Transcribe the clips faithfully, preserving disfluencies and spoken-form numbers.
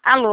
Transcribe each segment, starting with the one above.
Alô?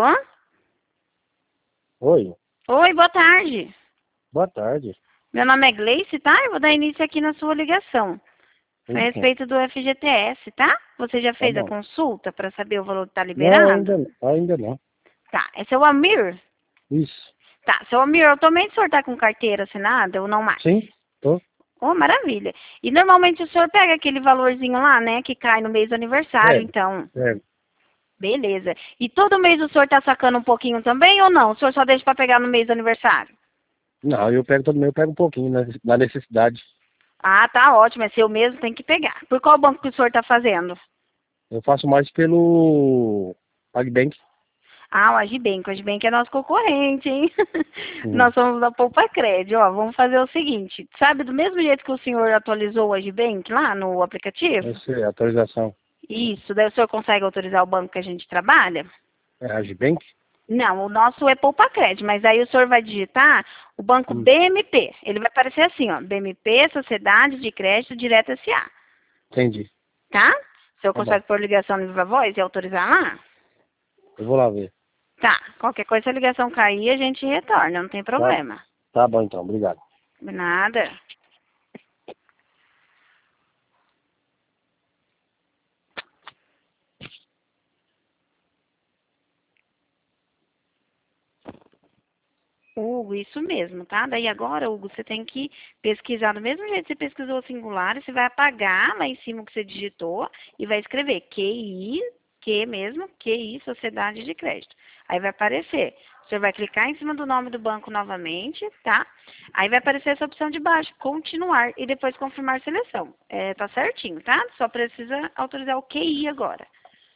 Oi, Oi, boa tarde. boa tarde. Meu nome é Gleice, tá? Eu vou dar início aqui na sua ligação. Foi a Tudo bem? respeito do F G T S, tá? Você já Tá fez a bom. consulta para saber o valor que está Não, liberado? ainda, ainda não. Tá, é seu Amir? Isso. Tá, seu Amir, atualmente o senhor tá com carteira assinada ou não mais? Sim, tô. Oh, maravilha. E normalmente o senhor pega aquele valorzinho lá, né, que cai no mês do aniversário, É, então... é. Beleza. E todo mês o senhor tá sacando um pouquinho também ou não? O senhor só deixa para pegar no mês do aniversário? Não, eu pego todo mês, eu pego um pouquinho na, na necessidade. Ah, tá ótimo. É seu mesmo, tem que pegar. Por qual banco que o senhor tá fazendo? Eu faço mais pelo PagBank. Ah, o Agibank. O Agibank é nosso concorrente, hein? Uhum. Nós somos da Poupa Cred. Ó, vamos fazer o seguinte. Sabe, do mesmo jeito que o senhor atualizou o Agibank lá no aplicativo? Eu sei, atualização. Isso. Daí o senhor consegue autorizar o banco que a gente trabalha? É AgiBank? Não, o nosso é Poupa Cred, mas aí o senhor vai digitar o banco Hum, B M P. Ele vai aparecer assim, ó. B M P, Sociedade de Crédito Direto S A. entendi. Tá? O senhor Tá bom. consegue pôr ligação no Viva Voz e autorizar lá? Eu vou lá ver. Tá. Qualquer coisa, se a ligação cair, a gente retorna, não tem Tá, problema. tá bom então, obrigado. Nada. Hugo, isso mesmo, tá? Daí agora, Hugo, você tem que pesquisar do mesmo jeito que você pesquisou o singular, você vai apagar lá em cima o que você digitou e vai escrever Q I, Q mesmo, Q I, Sociedade de Crédito. Aí vai aparecer. O senhor vai clicar em cima do nome do banco novamente, tá? Aí vai aparecer essa opção de baixo, continuar, e depois confirmar seleção. É, tá certinho, tá? Só precisa autorizar o Q I agora.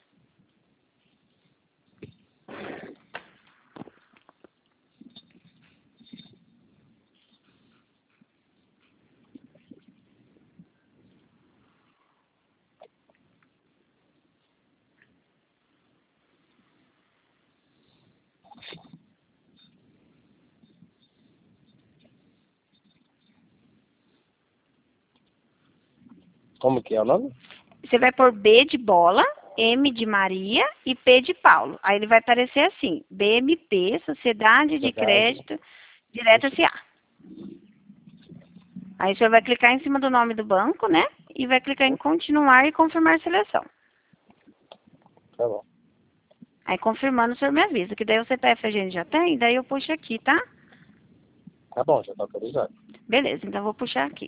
Como que é o nome? Você vai pôr B de bola, M de Maria e P de Paulo. Aí ele vai aparecer assim, B M P, Sociedade de Sociedade. Crédito Direto Isso. S A. Aí você vai clicar em cima do nome do banco, né? E vai clicar em continuar e confirmar seleção. Tá bom. Aí confirmando, o senhor me avisa, que daí o C P F a gente já tem, daí eu puxo aqui, tá? Tá bom, já tá autorizado. Beleza, então eu vou puxar aqui.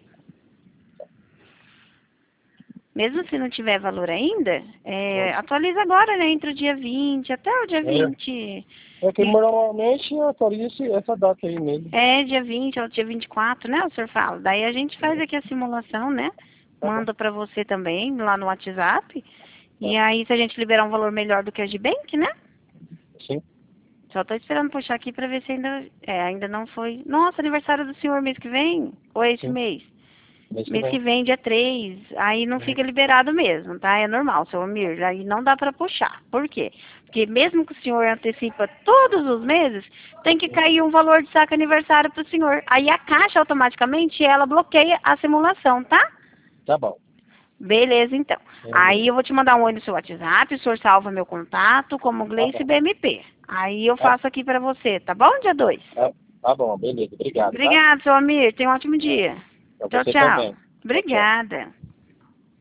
Mesmo se não tiver valor ainda, Hum. é, atualiza agora, né? Entre o dia vinte até o dia É, vinte. é que normalmente atualiza esse- essa data aí mesmo. É, dia vinte ou dia vinte e quatro, né, o senhor fala? Daí a gente faz aqui a simulação, né? Tá bom. Manda pra você também, lá no WhatsApp. Tá. E aí, se a gente liberar um valor melhor do que a Gibank, né? Sim. Só tô esperando puxar aqui pra ver se ainda... É, ainda não foi... Nossa, aniversário do senhor mês que vem? Ou é esse Sim. mês? Mês que Mês que vem. vem, dia três. Aí não Uhum. fica liberado mesmo, tá? É normal, seu Amir. Aí não dá pra puxar. Por quê? Porque mesmo que o senhor antecipa todos os meses, tem que cair um valor de saque aniversário pro senhor. Aí a Caixa automaticamente, ela bloqueia a simulação, tá? Tá bom. Beleza, então. Aí Beleza. eu vou te mandar um oi no seu WhatsApp, o senhor salva meu contato como Tá Gleice bom. B M P. Aí eu Tá, faço aqui pra você, tá bom? Dia dois. tá, tá bom, beleza. Obrigado, tá? Obrigada, seu Amir. Tenha um ótimo dia. Pra Tchau, você tchau. também. Tchau, tchau. Obrigada.